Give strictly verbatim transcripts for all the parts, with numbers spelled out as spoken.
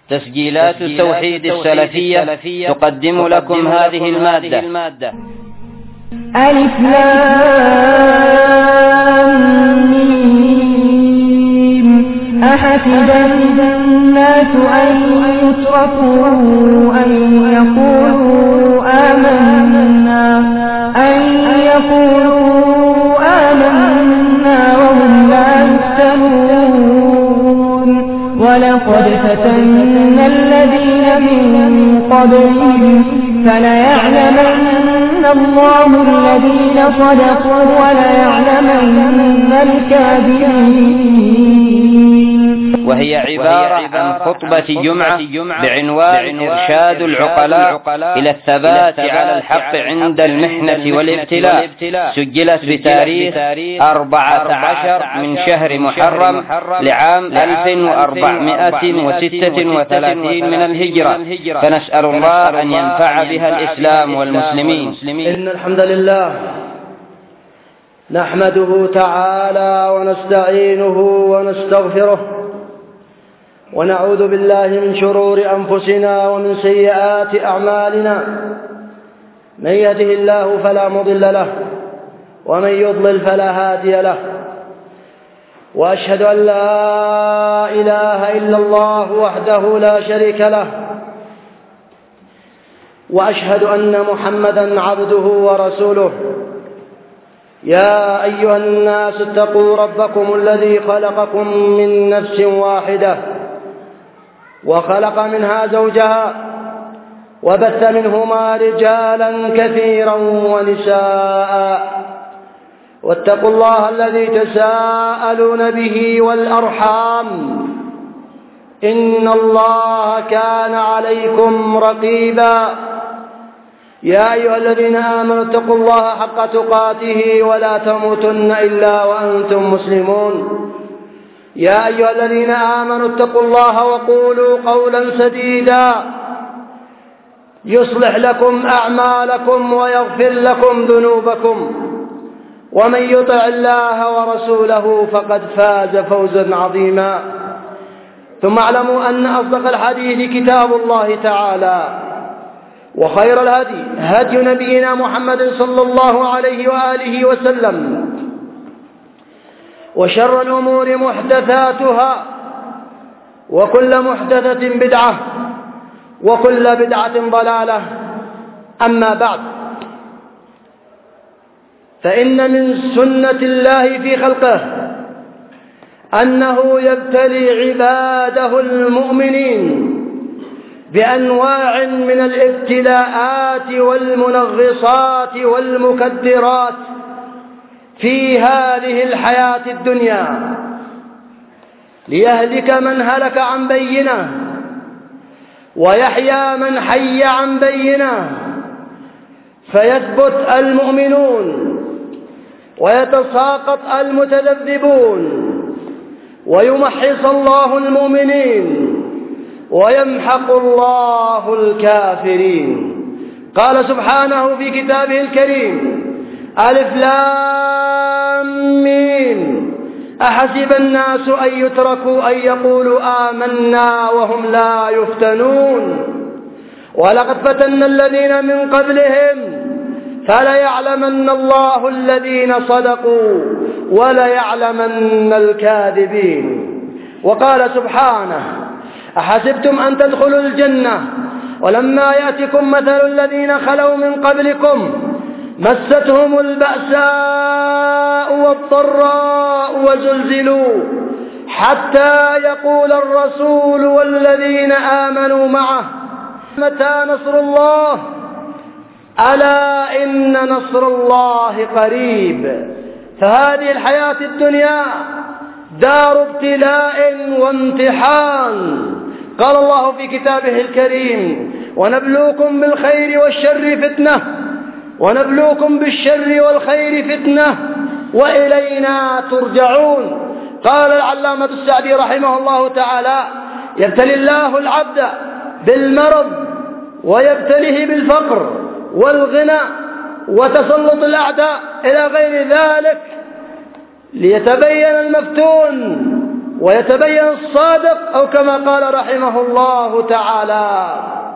تسجيلات التوحيد السلفية تقدم لكم هذه المادة. ألف لام ميم. أحسب الناس أن يتركوا أن يقولوا آمنا أن يقولوا آمنا وهم لا يفتنون. ولقد فتنا الذين من قبلهم فليعلمن الله الذين صدقوا وليعلمن الكاذبين. وهي عبارة عن خطبة جمعة بعنوان إرشاد العقلاء إلى الثبات على الحق عند المحنة والابتلاء، سجلت بتاريخ أربعة عشر من شهر محرم لعام ألف وأربعمائة وستة وثلاثين من الهجرة، فنسأل الله أن ينفع بها الإسلام والمسلمين. إن الحمد لله نحمده تعالى ونستعينه ونستغفره ونعوذ بالله من شرور أنفسنا ومن سيئات أعمالنا. من يهده الله فلا مضل له ومن يضلل فلا هادي له. وأشهد أن لا إله إلا الله وحده لا شريك له، وأشهد أن محمدا عبده ورسوله. يا أيها الناس اتقوا ربكم الذي خلقكم من نفس واحدة وخلق منها زوجها وبث منهما رجالا كثيرا ونساء. واتقوا الله الذي تساءلون به والأرحام إن الله كان عليكم رقيبا. يا أيها الذين آمنوا اتقوا الله حق تقاته ولا تموتن إلا وأنتم مسلمون. يا أيها الذين آمنوا اتقوا الله وقولوا قولا سديدا يصلح لكم أعمالكم ويغفر لكم ذنوبكم، ومن يطع الله ورسوله فقد فاز فوزا عظيما. ثم اعلموا أن أصدق الحديث كتاب الله تعالى، وخير الهدي هدي نبينا محمد صلى الله عليه وآله وسلم، وشر الأمور محدثاتها، وكل محدثة بدعة، وكل بدعة ضلالة. أما بعد، فإن من سنة الله في خلقه أنه يبتلي عباده المؤمنين بأنواع من الابتلاءات والمنغصات والمكدرات في هذه الحياة الدنيا، ليهلك من هلك عن بينة ويحيى من حي عن بينة، فيثبت المؤمنون ويتساقط المتذبذبون، ويمحص الله المؤمنين ويمحق الله الكافرين. قال سبحانه في كتابه الكريم: ألف لام ميم. أحسب الناس أن يتركوا أن يقولوا آمنا وهم لا يفتنون. ولقد فتنا الذين من قبلهم فليعلمن الله الذين صدقوا وليعلمن الكاذبين. وقال سبحانه: أحسبتم أن تدخلوا الجنة ولما يأتكم مثل الذين خلوا من قبلكم مستهم البأساء والضراء وزلزلوا حتى يقول الرسول والذين آمنوا معه متى نصر الله؟ ألا إن نصر الله قريب. فهذه الحياة الدنيا دار ابتلاء وامتحان. قال الله في كتابه الكريم: ونبلوكم بالخير والشر فتنة ونبلوكم بالشر والخير فتنة وإلينا ترجعون. قال العلامة السعدي رحمه الله تعالى: يبتلي الله العبد بالمرض ويبتليه بالفقر والغنى وتسلط الأعداء إلى غير ذلك، ليتبين المفتون ويتبين الصادق، أو كما قال رحمه الله تعالى.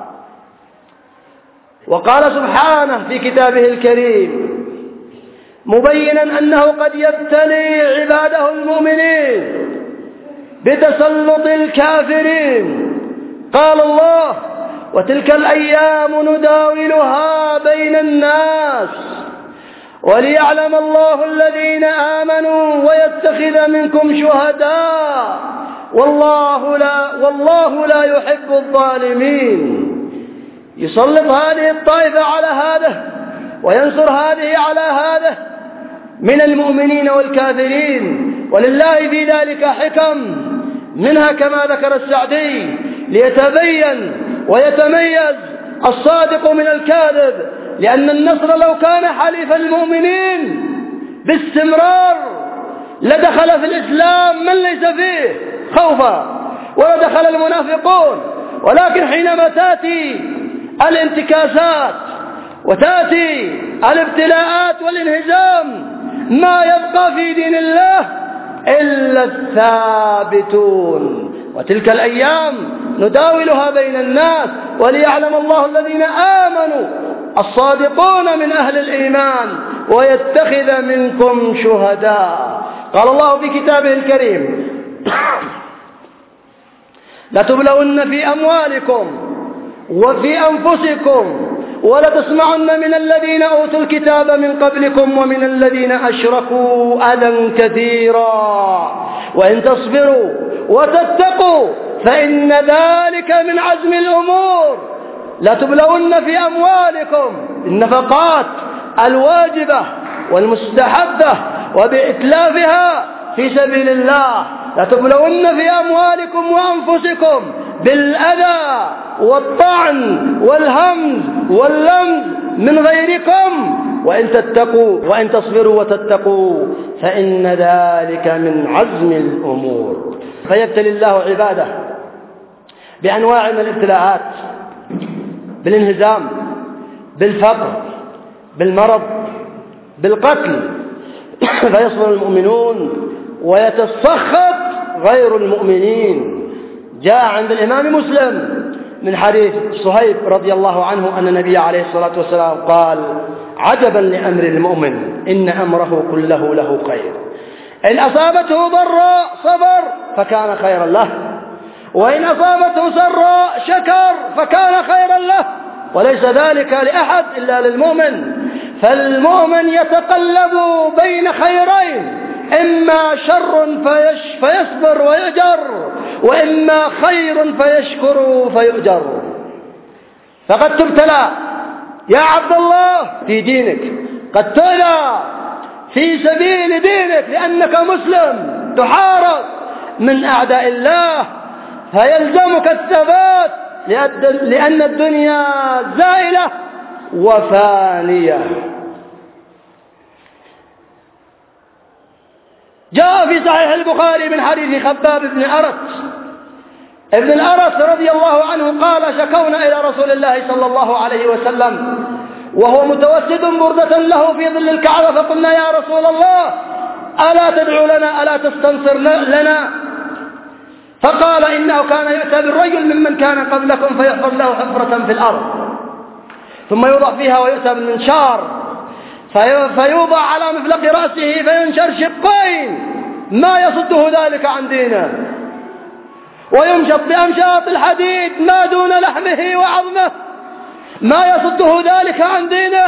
وقال سبحانه في كتابه الكريم مبينا أنه قد يبتلي عباده المؤمنين بتسلط الكافرين. قال الله: وتلك الأيام نداولها بين الناس وليعلم الله الذين آمنوا ويتخذ منكم شهداء والله لا, والله لا يحب الظالمين. يسلط هذه الطائفة على هذا وينصر هذه على هذا من المؤمنين والكافرين، ولله في ذلك حكم، منها كما ذكر السعدي ليتبين ويتميز الصادق من الكاذب، لأن النصر لو كان حليف المؤمنين باستمرار لدخل في الإسلام من ليس فيه خوفا ولدخل المنافقون، ولكن حينما تأتي الانتكاسات وتأتي الابتلاءات والانهزام ما يبقى في دين الله إلا الثابتون. وتلك الأيام نداولها بين الناس وليعلم الله الذين آمنوا الصادقون من أهل الإيمان ويتخذ منكم شهداء. قال الله في كتابه الكريم: لتبلون في أموالكم وفي أنفسكم ولتسمعن من الذين أوتوا الكتاب من قبلكم ومن الذين أشركوا أذى كثيرا وإن تصبروا وتتقوا فإن ذلك من عزم الأمور. لتبلون في أموالكم، النفقات الواجبة والمستحبة وبإتلافها في سبيل الله. لتبلون في أموالكم وأنفسكم بالأذى والطعن والهمز واللمز من غيركم وإن تتقوا وإن تصبروا وتتقوا فإن ذلك من عزم الأمور. فيبتلي الله عباده بأنواع من الابتلاءات، بالانهزام، بالفقر، بالمرض، بالقتل، فيصبر المؤمنون ويتسخط غير المؤمنين. جاء عند الإمام مسلم من حديث صهيب رضي الله عنه أن النبي عليه الصلاة والسلام قال: عجبا لأمر المؤمن إن أمره كله له خير، إن أصابته ضراء صبر فكان خيرا له، وإن أصابته سراء شكر فكان خيرا له، وليس ذلك لأحد إلا للمؤمن. فالمؤمن يتقلب بين خيرين، إما شر فيش فيصبر ويؤجر، وإما خير فيشكر فيؤجر. فقد تبتلى يا عبد الله في دينك، قد تبتلى في سبيل دينك لأنك مسلم تحارب من أعداء الله، فيلزمك الثبات لأن الدنيا زائلة وفانية. جاء في صحيح البخاري من حديث خباب بن أرت ابن الأرت رضي الله عنه قال: شكونا إلى رسول الله صلى الله عليه وسلم وهو متوسد بردة له في ظل الكعبة، فقلنا: يا رسول الله ألا تدعو لنا، ألا تستنصر لنا؟ فقال: إنه كان يؤتى بالرجل ممن كان قبلكم فيحفر له حفرة في الأرض ثم يوضع فيها ويؤتى بالمنشار فيوضع على مفلق رأسه فينشر شقين ما يصده ذلك عن دينه، ويمشط بأمشاط الحديد ما دون لحمه وعظمه ما يصده ذلك عن دينه.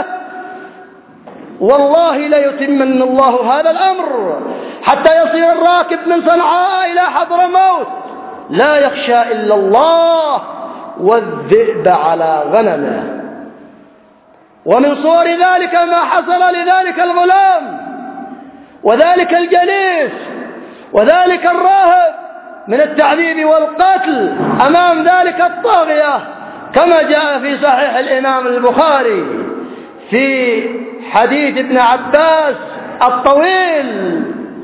والله ليتمن الله هذا الأمر حتى يصير الراكب من صنعاء إلى حضرموت لا يخشى إلا الله والذئب على غنمه. ومن صور ذلك ما حصل لذلك الغلام وذلك الجليس وذلك الراهب من التعذيب والقتل أمام ذلك الطاغية، كما جاء في صحيح الإمام البخاري في حديث ابن عباس الطويل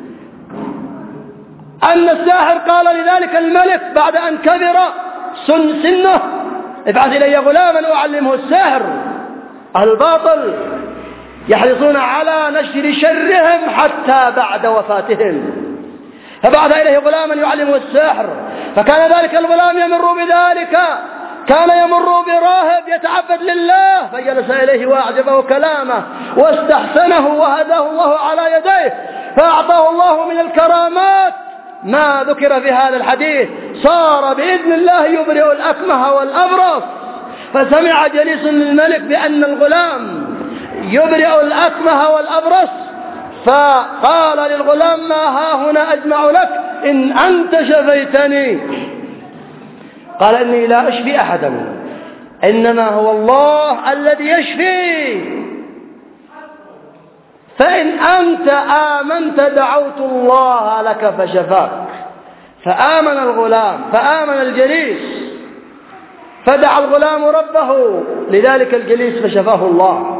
أن الساحر قال لذلك الملك بعد أن كبر سن سنه: ابعث إلي غلاما أعلمه السحر. أهل الباطل يحرصون على نشر شرهم حتى بعد وفاتهم، فبعث إليه غلاما يعلمه السحر، فكان ذلك الغلام يمر بذلك، كان يمر براهب يتعبد لله، فجلس إليه وأعجبه كلامه واستحسنه وهداه الله على يديه، فأعطاه الله من الكرامات ما ذكر في هذا الحديث، صار بإذن الله يبرئ الأكمه والأبرص. فسمع جليس للملك بأن الغلام يبرئ الأكمه والأبرص، فقال للغلام: ما ها هنا أجمع لك إن أنت شفيتني. قال: إني لا أشفي أحدا، إنما هو الله الذي يشفي، فإن أنت آمنت دعوت الله لك فشفاك. فآمن الغلام، فآمن الجليس، فدعا الغلام ربه لذلك الجليس فشفاه الله.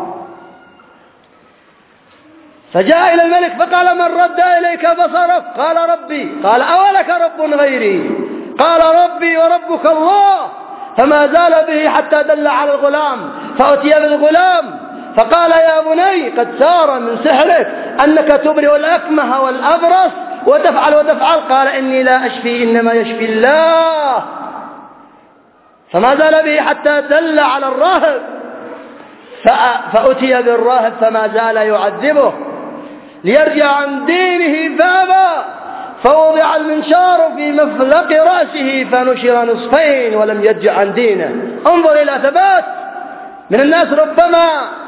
فجاء إلى الملك فقال: من رد إليك بصرك؟ قال: ربي. قال: أولك رب غيري؟ قال: ربي وربك الله. فما زال به حتى دل على الغلام، فأتي بالغلام فقال: يا بني، قد سار من سحرك أنك تبرئ الأكمه والأبرص وتفعل وتفعل. قال: إني لا أشفي، إنما يشفي الله. فما زال به حتى دل على الراهب، فأتي بالراهب فما زال يعذبه ليرجع عن دينه فأبى، فوضع المنشار في مفلق رأسه فنشر نصفين ولم يرجع عن دينه. انظر إلى ثبات من الناس، ربما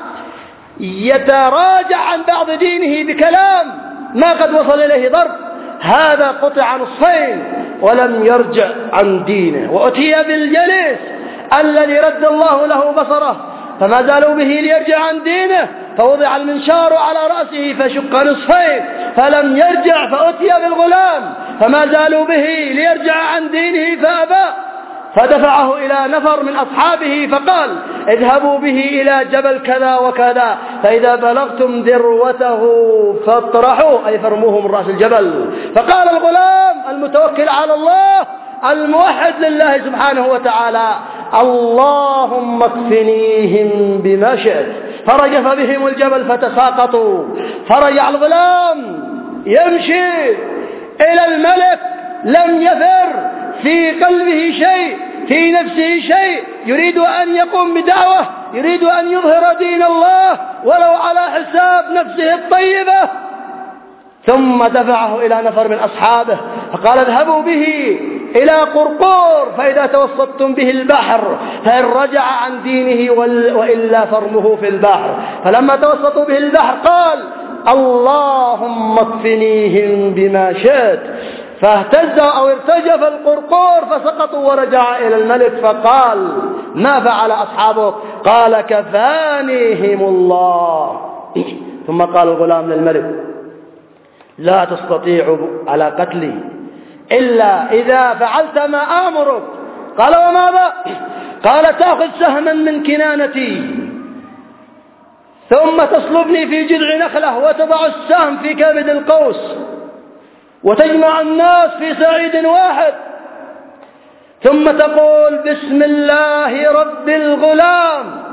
يتراجع عن بعض دينه بكلام ما قد وصل إليه ضرب، هذا قطع نصفين ولم يرجع عن دينه. وأتي بالجليس الذي رد الله له بصره، فما زالوا به ليرجع عن دينه، فوضع المنشار على رأسه فشق نصفين فلم يرجع. فأتي بالغلام فما زالوا به ليرجع عن دينه فأبى، فدفعه إلى نفر من أصحابه فقال: اذهبوا به إلى جبل كذا وكذا، فإذا بلغتم ذروته فاطرحوه، أي فرموه من رأس الجبل. فقال الغلام المتوكل على الله الموحد لله سبحانه وتعالى: اللهم اكفنيهم بما شئت. فرجف بهم الجبل فتساقطوا، فرجع الغلام يمشي إلى الملك، لم يفر، في قلبه شيء، في نفسه شيء، يريد أن يقوم بدعوة، يريد أن يظهر دين الله ولو على حساب نفسه الطيبة. ثم دفعه إلى نفر من أصحابه فقال: اذهبوا به إلى قرقور، فإذا توسطتم به البحر فإن رجع عن دينه وإلا فرمه في البحر. فلما توسطوا به البحر قال: اللهم اكفنيهم بما شئت. فاهتز أو ارتجف القرقور فسقطوا، ورجع إلى الملك فقال: ما فعل أصحابك؟ قال: كفانيهم الله. ثم قال الغلام للملك: لا تستطيع على قتلي إلا إذا فعلت ما آمرك. قال: وماذا؟ قال: تأخذ سهما من كنانتي ثم تصلبني في جذع نخلة وتضع السهم في كبد القوس وتجمع الناس في صعيد واحد، ثم تقول: بسم الله رب الغلام.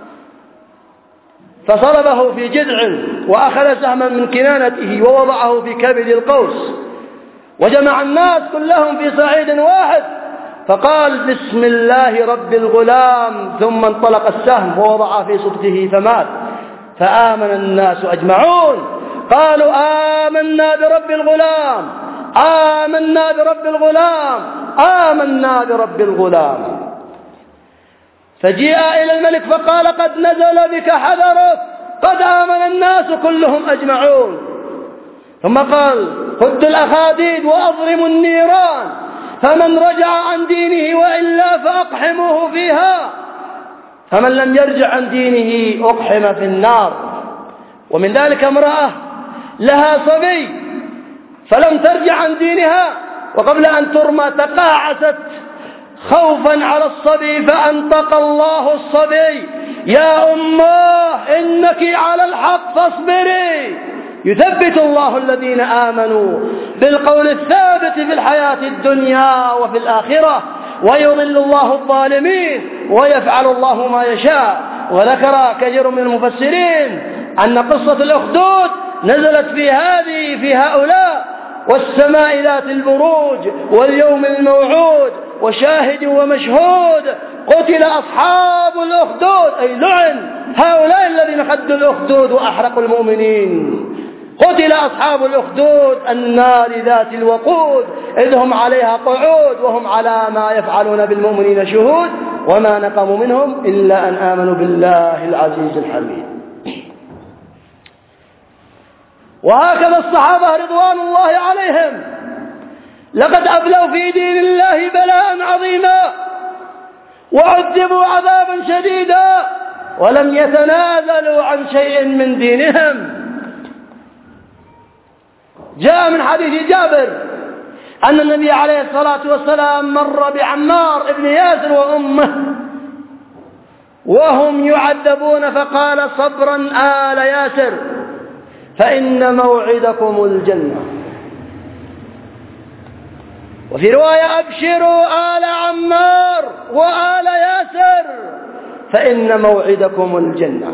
فصلبه في جذع وأخذ سهما من كنانته ووضعه في كبد القوس وجمع الناس كلهم في صعيد واحد، فقال: بسم الله رب الغلام، ثم انطلق السهم ووضع في صدغه فمات. فآمن الناس أجمعون، قالوا: آمنا برب الغلام، آمنا برب الغلام، آمنا برب الغلام. فجيء إلى الملك فقال: قد نزل بك حذرك، قد آمن الناس كلهم أجمعون. ثم قال: خذوا الأخاديد وأضرموا النيران، فمن رجع عن دينه وإلا فأقحموه فيها، فمن لم يرجع عن دينه أقحم في النار. ومن ذلك امرأة لها صبي فلم ترجع عن دينها، وقبل أن ترمى تقاعست خوفا على الصبي، فأنطق الله الصبي: يا أماه إنك على الحق فاصبري. يثبت الله الذين آمنوا بالقول الثابت في الحياة الدنيا وفي الآخرة، ويضل الله الظالمين ويفعل الله ما يشاء. وذكر كثير من المفسرين أن قصة الأخدود نزلت في هذه في هؤلاء والسماء ذات البروج واليوم الموعود وشاهد ومشهود. قتل أصحاب الأخدود، أي لعن هؤلاء الذين خدوا الأخدود وأحرقوا المؤمنين. قتل أصحاب الأخدود النار ذات الوقود إذ هم عليها قعود وهم على ما يفعلون بالمؤمنين شهود وما نقموا منهم إلا أن آمنوا بالله العزيز الحميد. وهكذا الصحابة رضوان الله عليهم لقد أبلوا في دين الله بلاء عظيما وعذبوا عذابا شديدا ولم يتنازلوا عن شيء من دينهم. جاء من حديث جابر أن النبي عليه الصلاة والسلام مر بعمار بن ياسر وأمه وهم يعذبون فقال: صبرا آل ياسر فإن موعدكم الجنة. وفي رواية: أبشروا آل عمار وآل ياسر فإن موعدكم الجنة.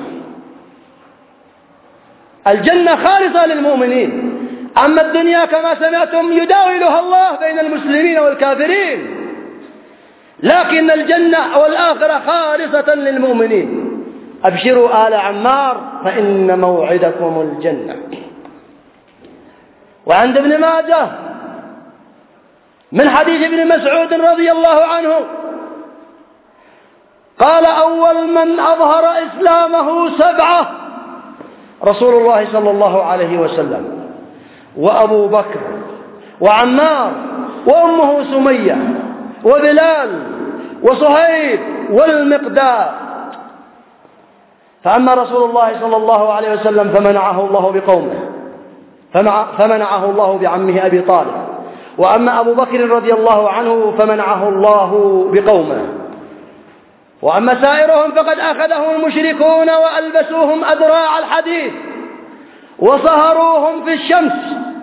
الجنة خالصة للمؤمنين، أما الدنيا كما سمعتم يداولها الله بين المسلمين والكافرين، لكن الجنة والآخرة خالصة للمؤمنين. أبشروا آل عمار فإن موعدكم الجنة. وعند ابن ماجه من حديث ابن مسعود رضي الله عنه قال: أول من أظهر إسلامه سبعة: رسول الله صلى الله عليه وسلم وأبو بكر وعمار وأمه سمية وبلال وصهيب والمقداد. فأما رسول الله صلى الله عليه وسلم فمنعه الله بقومه، فمنعه الله بعمه أبي طالب. وأما أبو بكر رضي الله عنه فمنعه الله بقومه. وأما سائرهم فقد أخذهم المشركون وألبسوهم أذراع الحديد وصهروهم في الشمس،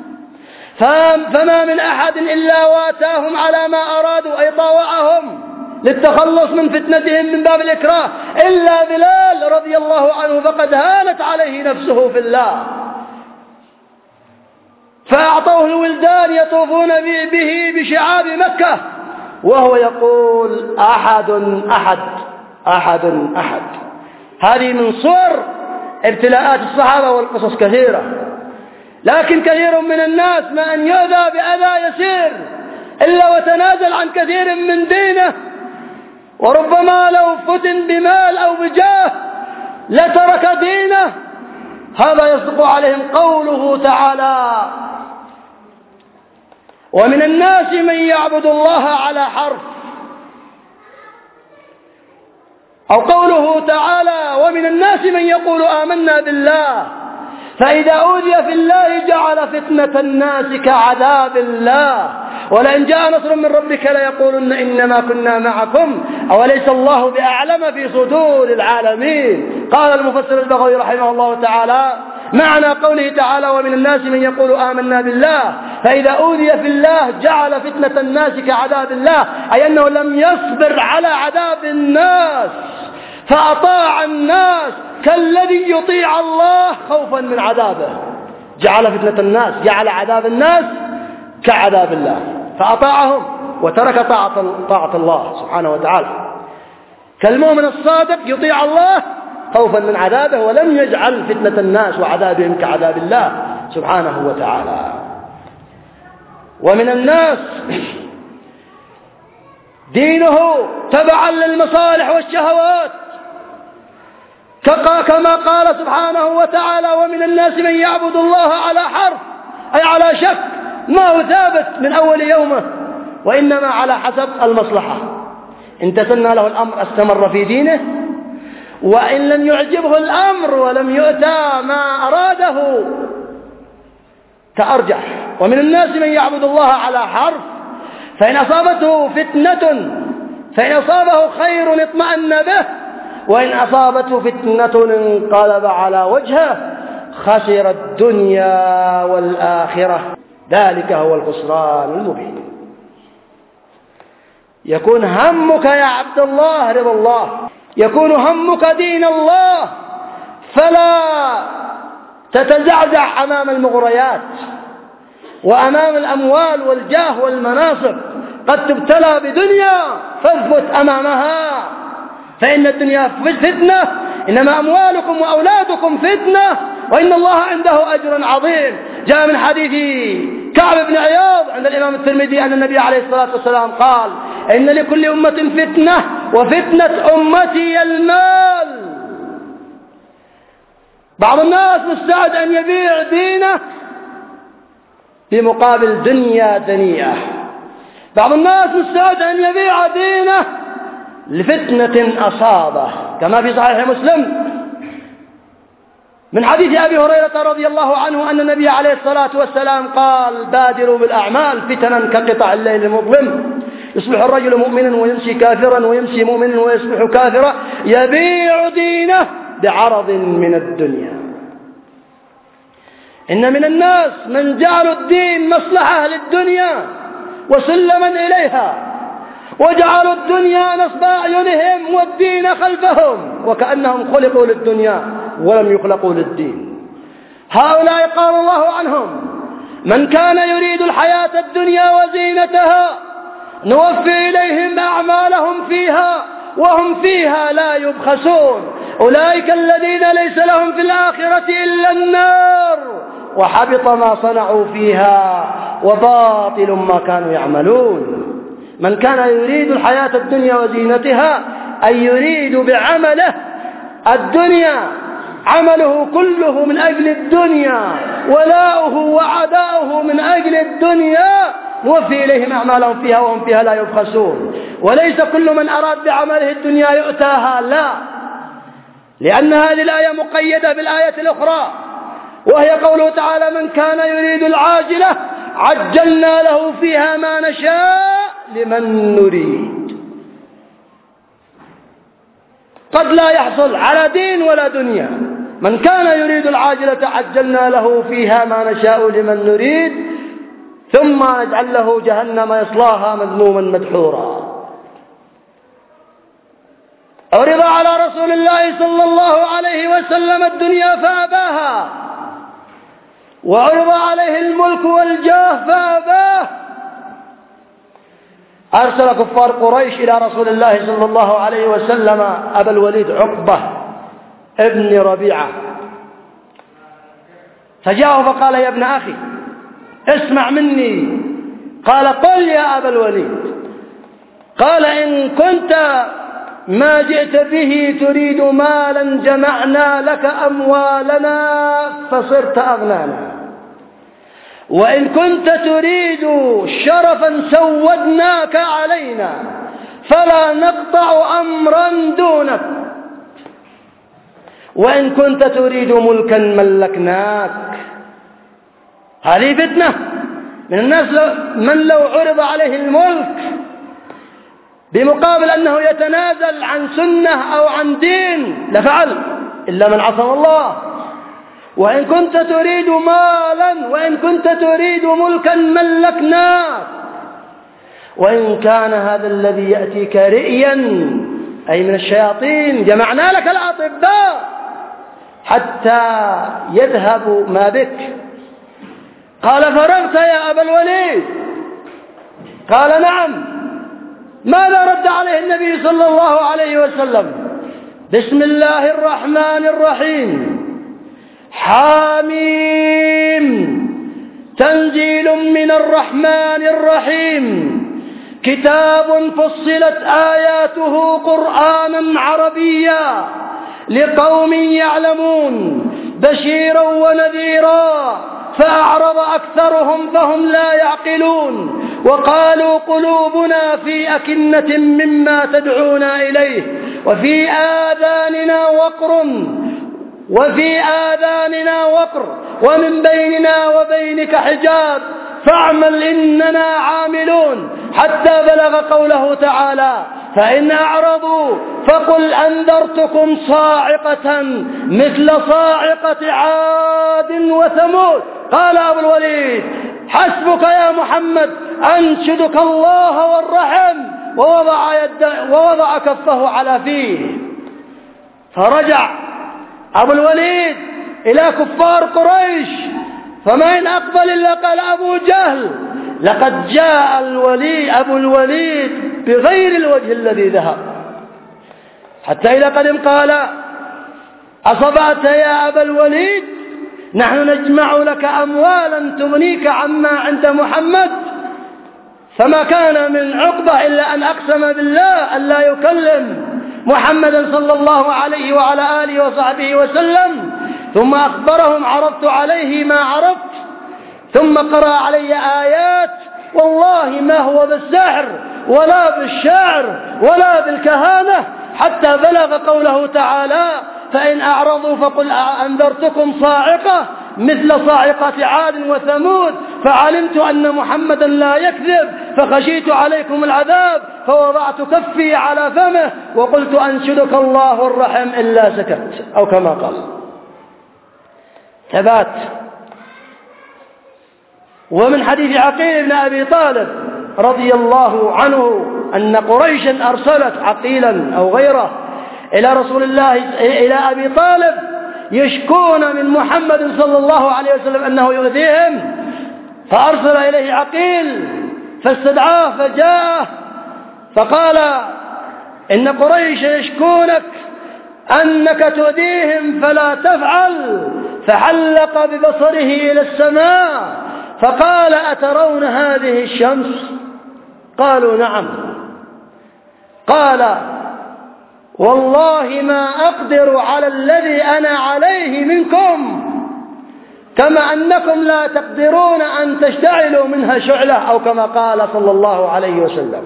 فما من أحد إلا واتاهم على ما أرادوا، أي طاوعهم للتخلص من فتنتهم من باب الإكراه، إلا بلال رضي الله عنه فقد هانت عليه نفسه في الله، فأعطوه الولدان يطوفون به بشعاب مكة وهو يقول: أحد أحد أحد أحد. هذه من صور ابتلاءات الصحابة والقصص كثيرة، لكن كثير من الناس ما أن يؤذى بأذى يسير إلا وتنازل عن كثير من دينه، وربما لو فتن بمال أو بجاه لترك دينه. هذا يصدق عليهم قوله تعالى: ومن الناس من يعبد الله على حرف، أو قوله تعالى: ومن الناس من يقول آمنا بالله فإذا أوذي في الله جعل فتنة الناس كعذاب الله ولئن جاء نصر من ربك ليقولن إنما كنا معكم أوليس الله بأعلم في صدور العالمين. قال المفسر البغوي رحمه الله تعالى: معنى قوله تعالى: ومن الناس من يقول آمنا بالله فإذا أوذي في الله جعل فتنة الناس كعذاب الله، أي أنه لم يصبر على عذاب الناس فأطاع الناس كالذي يطيع الله خوفا من عذابه. جعل فتنة الناس، جعل عذاب الناس كعذاب الله، فأطاعهم وترك طاعة, طاعة الله سبحانه وتعالى. كالمؤمن الصادق يطيع الله خوفا من عذابه ولم يجعل فتنة الناس وعذابهم كعذاب الله سبحانه وتعالى. ومن الناس دينه تبعا للمصالح والشهوات، كما قال سبحانه وتعالى: ومن الناس من يعبد الله على حرف، أي على شك، ما هو ثابت من أول يومه، وإنما على حسب المصلحة. إن تسنى له الأمر استمر في دينه، وإن لم يعجبه الأمر ولم يؤتى ما أراده تأرجح. ومن الناس من يعبد الله على حرف فإن أصابته فتنة فإن أصابه خير اطمأن به وإن أصابته فتنة انقلب على وجهه خسر الدنيا والآخرة ذلك هو الخسران المبين. يكون همك يا عبد الله رضا الله، يكون همك دين الله، فلا تتزعزع أمام المغريات، وأمام الأموال والجاه والمناصب قد تبتلى بدنيا فاثبت أمامها، فإن الدنيا فتنة، إنما أموالكم وأولادكم فتنة، وإن الله عنده أجر عظيم. جاء من حديث كعب بن عياض عند الإمام الترمذي أن النبي عليه الصلاة والسلام قال: إن لكل أمة فتنة وفتنة أمتي المال. بعض الناس مستعد أن يبيع دينه في مقابل دنيا دنيئة، بعض الناس مستعد أن يبيع دينه لفتنة أصابه، كما في صحيح مسلم من حديث أبي هريرة رضي الله عنه أن النبي عليه الصلاة والسلام قال: بادروا بالأعمال فتنا كقطع الليل المظلم، يصبح الرجل مؤمنا ويمسي كافرا ويمسي مؤمنا ويصبح كافرا، يبيع دينه بعرض من الدنيا. إن من الناس من جعلوا الدين مصلحة للدنيا وسلما إليها، وجعلوا الدنيا نصب أعينهم والدين خلفهم، وكأنهم خلقوا للدنيا ولم يخلقوا للدين. هؤلاء قال الله عنهم: من كان يريد الحياة الدنيا وزينتها نوفي إليهم أعمالهم فيها وهم فيها لا يبخسون، أولئك الذين ليس لهم في الآخرة إلا النار وحبط ما صنعوا فيها وباطل ما كانوا يعملون. من كان يريد الحياة الدنيا وزينتها أي يريد بعمله الدنيا، عمله كله من أجل الدنيا، ولاؤه وعداؤه من أجل الدنيا، نوفي إليهم أعمالهم فيها وهم فيها لا يبخسون. وليس كل من أراد بعمله الدنيا يؤتاها، لا، لأن هذه الآية مقيدة بالآية الأخرى، وهي قوله تعالى: من كان يريد العاجلة عجلنا له فيها ما نشاء لمن نريد. قد لا يحصل على دين ولا دنيا. من كان يريد العاجلة عجلنا له فيها ما نشاء لمن نريد ثم نجعل له جهنم يصلاها مذموما مدحورا. عرض على رسول الله صلى الله عليه وسلم الدنيا فأباها، وعرض عليه الملك والجاه فأباه. أرسل كفار قريش إلى رسول الله صلى الله عليه وسلم أبا الوليد عقبة ابن ربيعة، فجاءه فقال: يا ابن أخي اسمع مني. قال: قل يا أبا الوليد. قال: إن كنت ما جئت به تريد مالا جمعنا لك أموالنا فصرت أغنانا، وإن كنت تريد شرفا سودناك علينا فلا نقطع أمرا دونك، وإن كنت تريد ملكا ملكناك. هذه فتنة من الناس من لو عرض عليه الملك بمقابل أنه يتنازل عن سنة أو عن دين لفعل، إلا من عصم الله. وإن كنت تريد مالا وإن كنت تريد ملكا ملكناك، وإن كان هذا الذي يأتيك رئيا أي من الشياطين جمعنا لك الأطباء حتى يذهب ما بك. قال: فرغت يا أبا الوليد؟ قال: نعم. ماذا رد عليه النبي صلى الله عليه وسلم؟ بسم الله الرحمن الرحيم، حاميم، تنزيل من الرحمن الرحيم، كتاب فصلت آياته قرآنا عربيا لقوم يعلمون بشيرا ونذيرا، فأعرض أكثرهم فهم لا يعقلون، وقالوا قلوبنا في أكنة مما تدعونا إليه وفي آذاننا وقر وفي آذاننا وقر ومن بيننا وبينك حجاب فاعمل إننا عاملون، حتى بلغ قوله تعالى: فإن أعرضوا فقل أنذرتكم صاعقة مثل صاعقة عاد وثمود. قال أبو الوليد: حسبك يا محمد، أنشدك الله والرحم، ووضع, يد ووضع كفه على فيه. فرجع أبو الوليد إلى كفار قريش فما إن أقبل إلا قال أبو جهل لقد جاء الوليد أبو الوليد بغير الوجه الذي ذهب، حتى إذا قدم قال أصبعت يا أبا الوليد نحن نجمع لك أموالا تغنيك عما عند محمد. فما كان من عقبة إلا أن أقسم بالله أن لا يكلم محمدا صلى الله عليه وعلى آله وصحبه وسلم، ثم أخبرهم عرضت عليه ما عرفت، ثم قرأ علي آيات والله ما هو بالسحر ولا بالشعر ولا بالكهانة، حتى بلغ قوله تعالى فإن أعرضوا فقل أنذرتكم صاعقة مثل صاعقة عاد وثمود، فعلمت أن محمدا لا يكذب فخشيت عليكم العذاب فوضعت كفي على فمه وقلت أنشدك الله الرحم إلا سكت، أو كما قال. ثبات. ومن حديث عقيل بن أبي طالب رضي الله عنه أن قريشا أرسلت عقيلا أو غيره إلى رسول الله إلى أبي طالب يشكون من محمد صلى الله عليه وسلم أنه يؤذيهم، فأرسل إليه عقيل فاستدعاه فجاءه فقال إن قريش يشكونك أنك تؤذيهم فلا تفعل، فحلق ببصره إلى السماء فقال أترون هذه الشمس؟ قالوا نعم. قال والله ما أقدر على الذي أنا عليه منكم، كما أنكم لا تقدرون أن تشتعلوا منها شعلة، أو كما قال صلى الله عليه وسلم.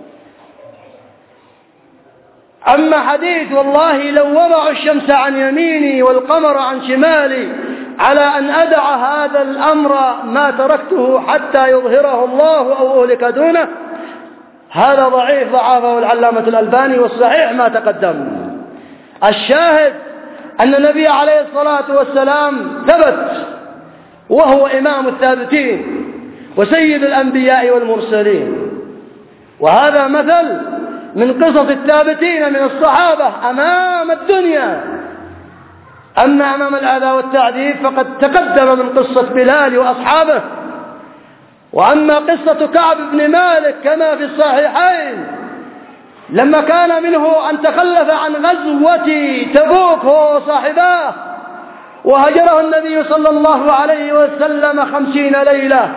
أما حديث والله لو وضعوا الشمس عن يميني والقمر عن شمالي على أن أدع هذا الأمر ما تركته حتى يظهره الله أو أهلك دونه، هذا ضعيف ضعفه العلامة الألباني، والصحيح ما تقدم. الشاهد أن النبي عليه الصلاة والسلام ثبت وهو إمام الثابتين وسيد الأنبياء والمرسلين، وهذا مثل من قصص الثابتين من الصحابة أمام الدنيا. أما أمام الأذى والتعذيب فقد تقدم من قصة بلال وأصحابه. وأما قصة كعب بن مالك كما في الصحيحين لما كان منه أن تخلف عن غزوة تبوك هو وصاحباه، وهجره النبي صلى الله عليه وسلم خمسين ليلة،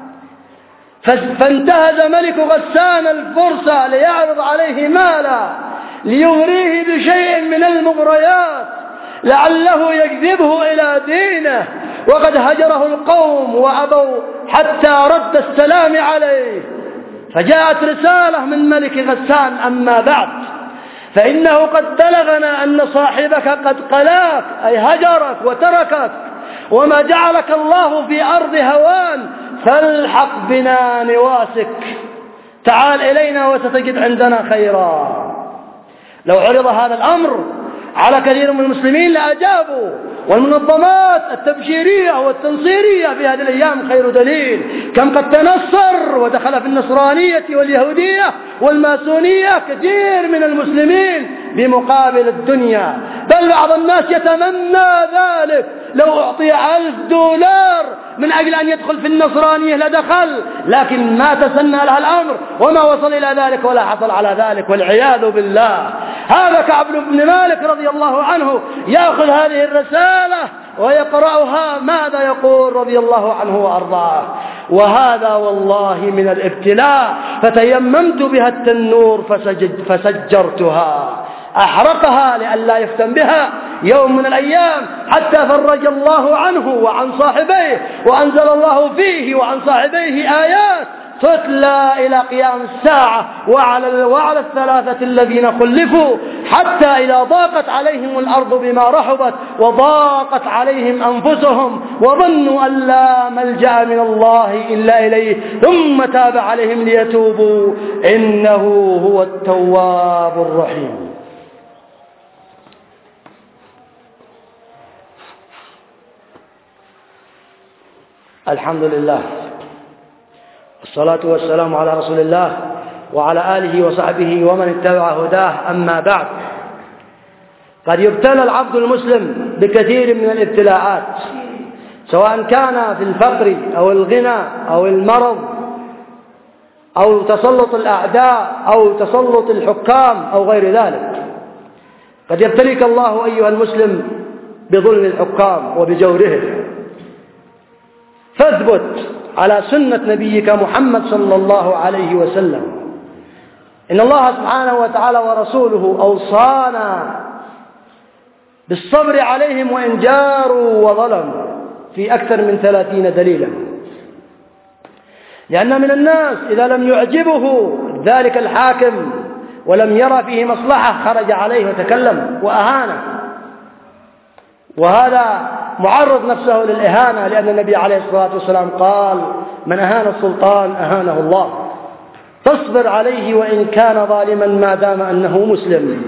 فانتهز ملك غسان الفرصة ليعرض عليه مالا ليغريه بشيء من المغريات لعله يجذبه إلى دينه، وقد هجره القوم وأبوا حتى رد السلام عليه. فجاءت رسالة من ملك غسان أما بعد فإنه قد بلغنا أن صاحبك قد قلاك أي هجرك وتركك، وما جعلك الله في أرض هوان، فالحق بنا نواسك، تعال إلينا وستجد عندنا خيرا. لو عرض هذا الأمر على كثير من المسلمين لأجابوا، والمنظمات التبشيرية والتنصيرية في هذه الأيام خير دليل، كم قد تنصر ودخل في النصرانية واليهودية والماسونية كثير من المسلمين بمقابل الدنيا، بل بعض الناس يتمنى ذلك، لو أعطي ألف دولار من أجل أن يدخل في النصرانية لدخل، لكن ما تسنى لها الأمر وما وصل إلى ذلك ولا حصل على ذلك والعياذ بالله. هذا كعب بن مالك رضي الله عنه يأخذ هذه الرسالة ويقرأها، ماذا يقول رضي الله عنه وأرضاه؟ وهذا والله من الابتلاء، فتيممت بها التنور فسجد فسجرتها، أحرقها لئلا يفتن بها يوم من الأيام، حتى فرج الله عنه وعن صاحبيه، وأنزل الله فيه وعن صاحبيه آيات تتلى إلى قيام الساعة وعلى, وعلى الثلاثة الذين خلفوا حتى إذا ضاقت عليهم الأرض بما رحبت وضاقت عليهم أنفسهم وظنوا أن لا ملجأ من الله إلا إليه ثم تاب عليهم ليتوبوا إنه هو التواب الرحيم. الحمد لله والصلاة والسلام على رسول الله وعلى آله وصحبه ومن اتبع هداه. أما بعد، قد يبتلى العبد المسلم بكثير من الابتلاءات سواء كان في الفقر أو الغنى أو المرض أو تسلط الأعداء أو تسلط الحكام أو غير ذلك. قد يبتليك الله أيها المسلم بظلم الحكام وبجورهم، فاثبت على سنة نبيك محمد صلى الله عليه وسلم. إن الله سبحانه وتعالى ورسوله أوصانا بالصبر عليهم وإن جاروا وظلموا في أكثر من ثلاثين دليلا، لأن من الناس إذا لم يعجبه ذلك الحاكم ولم يرى فيه مصلحة خرج عليه وتكلم وأهانه، وهذا معرض نفسه للإهانة، لأن النبي عليه الصلاة والسلام قال: من أهان السلطان أهانه الله. تصبر عليه وإن كان ظالما ما دام أنه مسلم،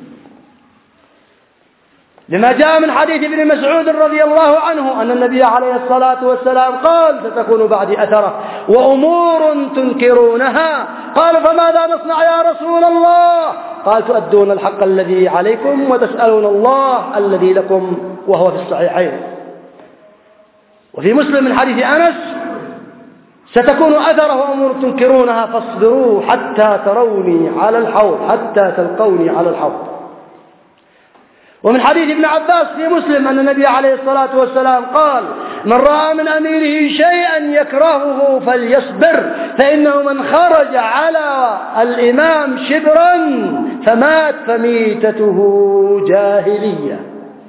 لما جاء من حديث ابن مسعود رضي الله عنه أن النبي عليه الصلاة والسلام قال: ستكون بعدي أثرة وأمور تنكرونها. قال: فماذا نصنع يا رسول الله؟ قال: تؤدون الحق الذي عليكم وتسألون الله الذي لكم، وهو في الصحيحين. وفي مسلم من حديث أنس: ستكون أثرة وأمور تنكرونها فاصبروا حتى تروني على الحوض، حتى تلقوني على الحوض. ومن حديث ابن عباس في مسلم أن النبي عليه الصلاة والسلام قال: من رأى من أميره شيئا يكرهه فليصبر، فإنه من خرج على الإمام شبرا فمات فميتته جاهلية.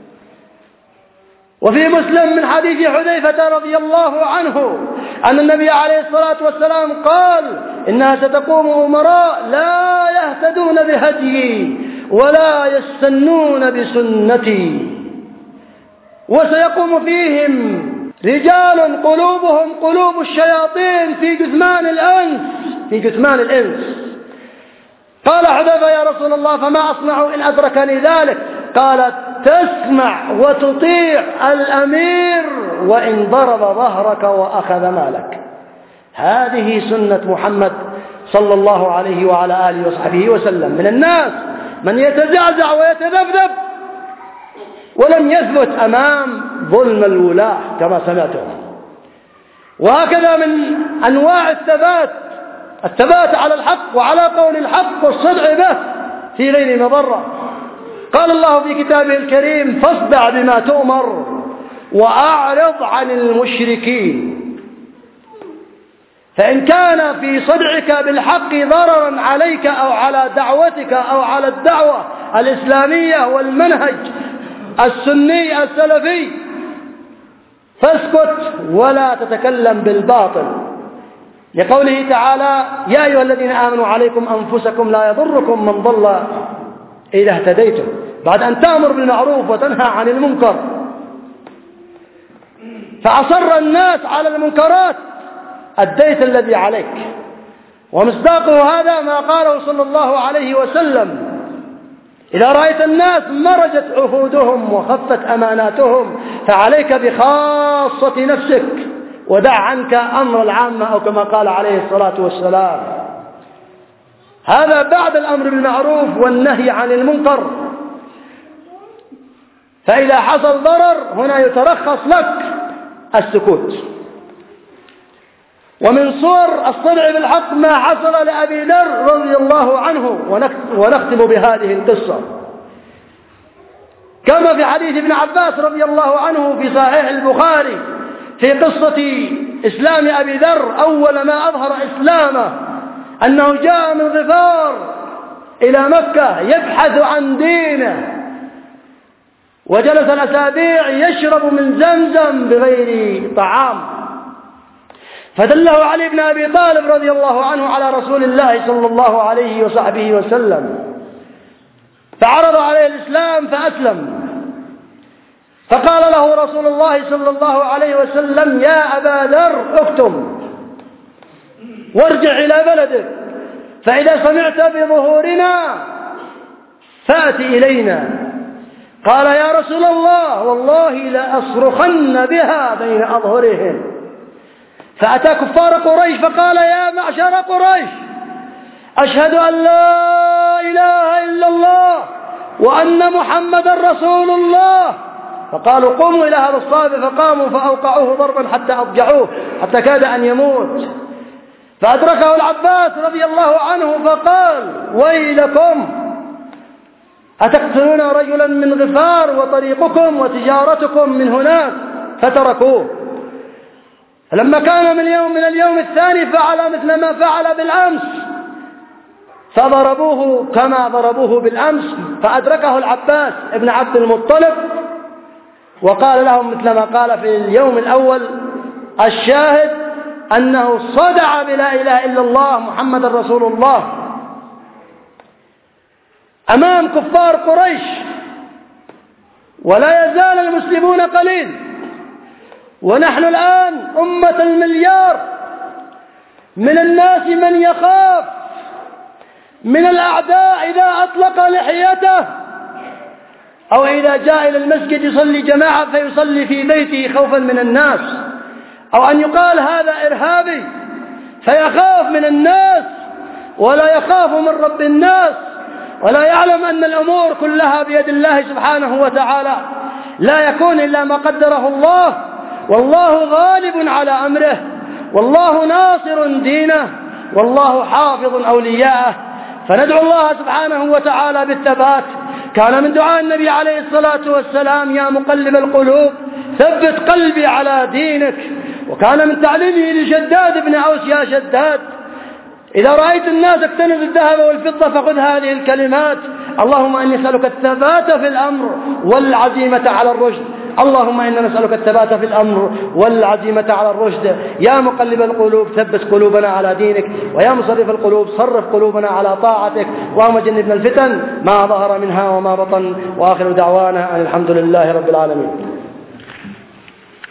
وفي مسلم من حديث حذيفة رضي الله عنه أن النبي عليه الصلاة والسلام قال: إنها ستقوم أمراء لا يهتدون بهديي ولا يستنون بسنتي، وسيقوم فيهم رجال قلوبهم قلوب الشياطين في جثمان الأنس في جثمان الإنس. قال حذيفة: يا رسول الله فما أصنع إن أدركني ذلك؟ قال: تسمع وتطيع الأمير وإن ضرب ظهرك وأخذ مالك. هذه سنة محمد صلى الله عليه وعلى آله وصحبه وسلم. من الناس من يتزعزع ويتذبذب ولم يثبت أمام ظلم الولاة كما سمعتم. وهكذا من أنواع الثبات الثبات على الحق وعلى قول الحق والصدع به في غير مضرة. قال الله في كتابه الكريم: فاصدع بما تؤمر وأعرض عن المشركين. فإن كان في صدعك بالحق ضررا عليك أو على دعوتك أو على الدعوة الإسلامية والمنهج السني السلفي فاسكت ولا تتكلم بالباطل، لقوله تعالى: يا أيها الذين آمنوا عليكم أنفسكم لا يضركم من ضل إذا اهتديتم، بعد أن تأمر بالمعروف وتنهى عن المنكر. فأصر الناس على المنكرات أديت الذي عليك. ومصداقه هذا ما قاله صلى الله عليه وسلم: إذا رأيت الناس مرجت عهودهم وخفت أماناتهم فعليك بخاصة نفسك ودع عنك أمر العامة، أو كما قال عليه الصلاة والسلام. هذا بعد الأمر بالمعروف والنهي عن المنكر. فإذا حصل ضرر هنا يترخص لك السكوت. ومن صور الصدع بالحق ما حصل لأبي ذر رضي الله عنه، ونختم بهذه القصة كما في حديث ابن عباس رضي الله عنه في صحيح البخاري في قصة إسلام أبي ذر. أول ما أظهر إسلامه أنه جاء من غفار إلى مكة يبحث عن دينه، وجلس الأسابيع يشرب من زمزم بغير طعام، فدله علي بن أبي طالب رضي الله عنه على رسول الله صلى الله عليه وصحبه وسلم، فعرض عليه الإسلام فأسلم. فقال له رسول الله صلى الله عليه وسلم: يا أبا ذر اكتم وارجع إلى بلدك، فإذا سمعت بظهورنا فأتي إلينا. قال: يا رسول الله والله لأصرخن بها بين أظهرهم. فأتى كفار قريش فقال: يا معشر قريش، أشهد أن لا إله إلا الله وأن محمدا رسول الله. فقالوا قوموا إلى هذا الصابئ، فقاموا فأوقعوه ضربا حتى أضجعوه حتى كاد أن يموت. فأدركه العباس رضي الله عنه فقال ويلكم، أتقتلون رجلا من غفار وطريقكم وتجارتكم من هناك؟ فتركوه. لما كان من يوم من اليوم الثاني فعل مثل ما فعل بالأمس، فضربوه كما ضربوه بالأمس. فأدركه العباس ابن عبد المطلب وقال لهم مثل ما قال في اليوم الأول: الشاهد أنه صدع بلا إله إلا الله محمد رسول الله أمام كفار قريش. ولا يزال المسلمون قليل، ونحن الآن أمة المليار، من الناس من يخاف من الأعداء إذا أطلق لحيته أو إذا جاء إلى المسجد يصلي جماعة فيصلي في بيته خوفا من الناس، أو أن يقال هذا إرهابي فيخاف من الناس ولا يخاف من رب الناس، ولا يعلم أن الأمور كلها بيد الله سبحانه وتعالى، لا يكون إلا ما قدره الله، والله غالب على أمره، والله ناصر دينه، والله حافظ أولياءه. فندعو الله سبحانه وتعالى بالثبات. كان من دعاء النبي عليه الصلاة والسلام: يا مقلب القلوب ثبت قلبي على دينك. وكان من تعليمه لشداد بن أوس: يا شداد، إذا رأيت الناس اكتنز الذهب والفضة فخذ هذه الكلمات: اللهم إني أسألك الثبات في الأمر والعزيمة على الرشد. اللهم إنا نسألك الثبات في الأمر والعزيمة على الرشد. يا مقلب القلوب ثبت قلوبنا على دينك، ويا مصرف القلوب صرف قلوبنا على طاعتك، اللهم جنبنا الفتن ما ظهر منها وما بطن. وآخر دعوانا أن الحمد لله رب العالمين.